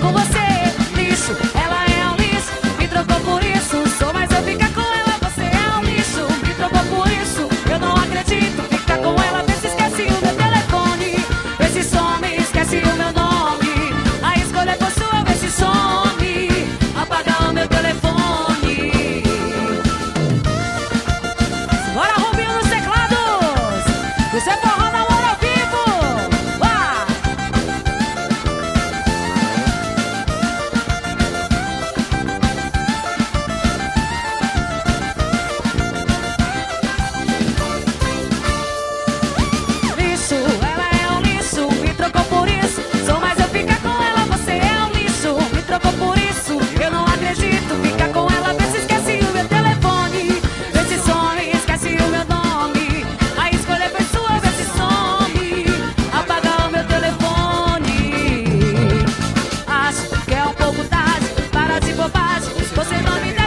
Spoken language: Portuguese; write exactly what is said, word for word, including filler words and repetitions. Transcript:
com você. Lixo, ela é um lixo, me trocou por isso. Sou mais eu ficar com ela, você é um lixo, me trocou por isso. Eu não acredito, ficar com ela, vê se esquece o meu telefone. Vê se some, esquece o meu nome. A escolha foi sua, vê se some, apaga o meu telefone. Bora, Rubinho nos teclados. Você é forró na hora ao vivo. Vá! Lixo, ela é um lixo, me trocou por isso. Sou mais eu ficar com ela, você é um lixo, me trocou por isso. Eu não acredito, ficar com ela, vê se esquece o meu telefone. Vê se some, esquece o meu nome. A escolha foi sua, vê se some, apaga o meu telefone. Acho que é um pouco tarde, para de bobagem, você não me dá